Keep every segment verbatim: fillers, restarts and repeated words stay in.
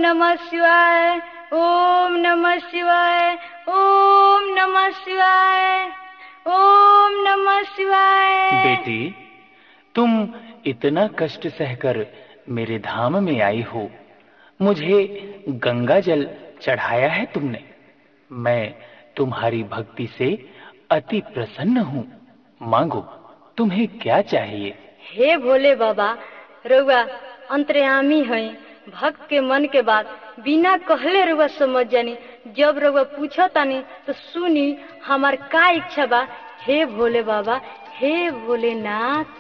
नमः शिवाय, ओम नमः शिवाय, ओम नमः शिवाय, ओम नमः शिवाय। बेटी, तुम इतना कष्ट सहकर मेरे धाम में आई हो, मुझे गंगा जल चढ़ाया है तुमने। मैं तुम्हारी भक्ति से अति प्रसन्न हूँ। मांगो, तुम्हें क्या चाहिए? हे भोले बाबा, रउआ अंतर्यामी हैं। भक्त के मन के बात बिना कहले रउआ समझ जानी। जब रउआ पूछो तानी तो सुनी हमार का इच्छा बा। हे भोले बाबा, हे भोलेनाथ।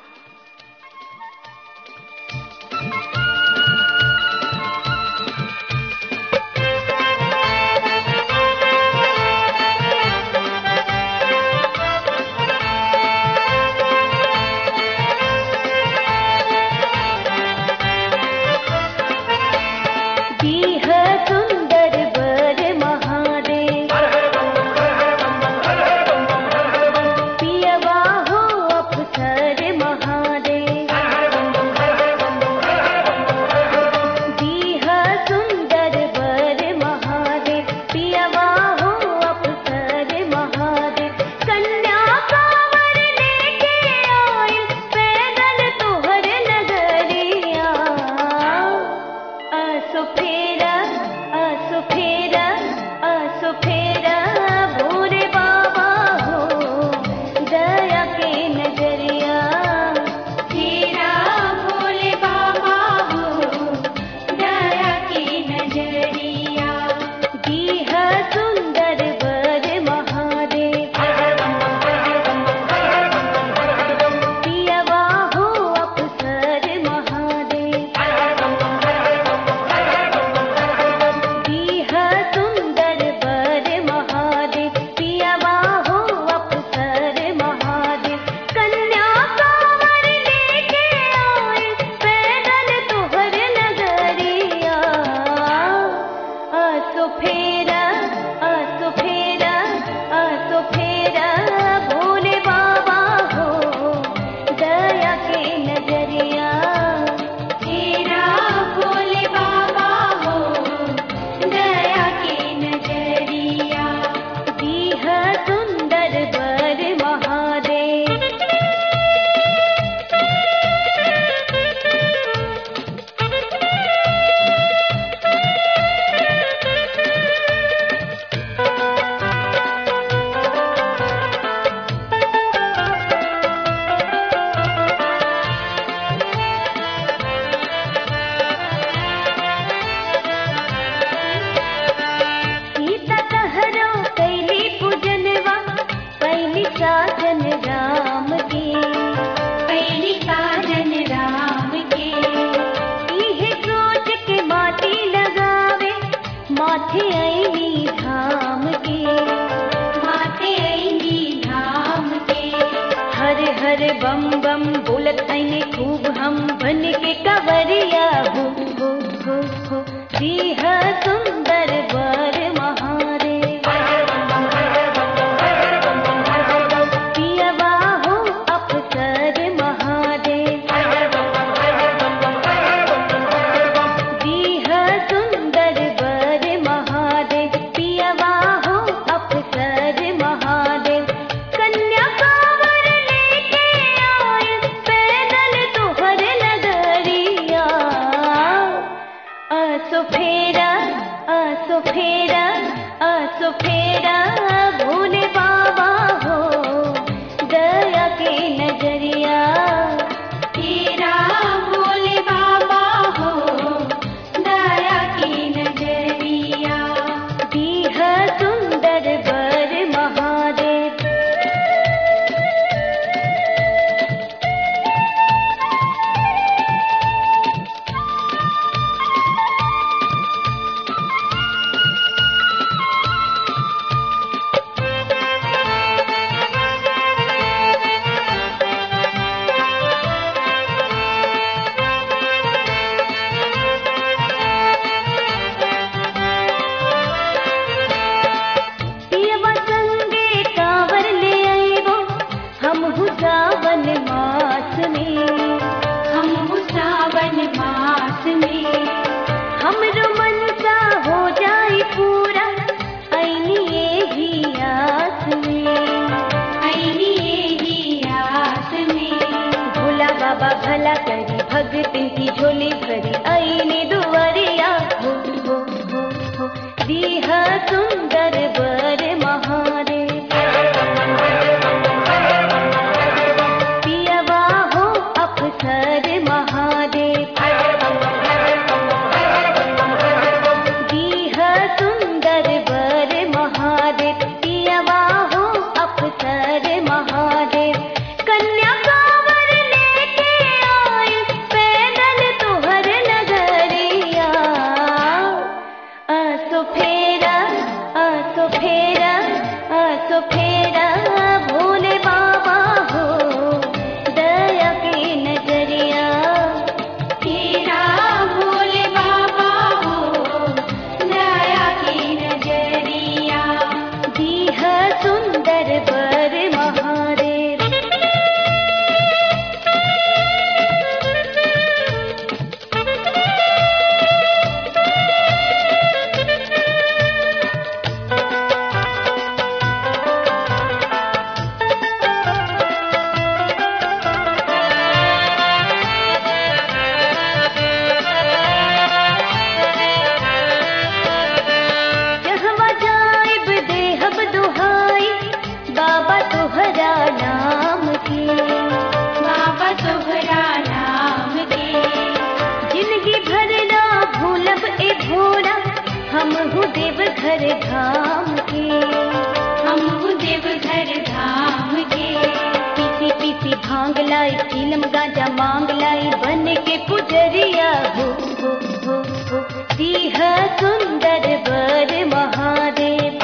देवघर धाम के, हमहू देवघर धाम के। पीसी पीसी भांग लाई, चिलम गांजा मांग लाई, बन के पुजरिया हो हो हो हो। दीह सुंदर वर महादेव,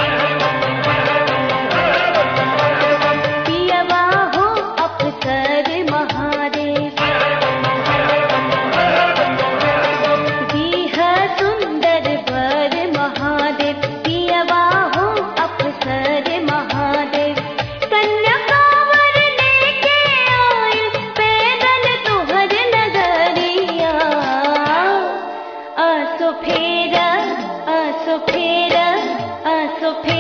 पियवा हो अफसर महादेव। दीह सुंदर वर महादेव, पियवा हो अफसर महादेव। कन्या कांवर लेके आए पैदल तोहर नगरिया, आसो फेरा आसो फेरा आसो फेरा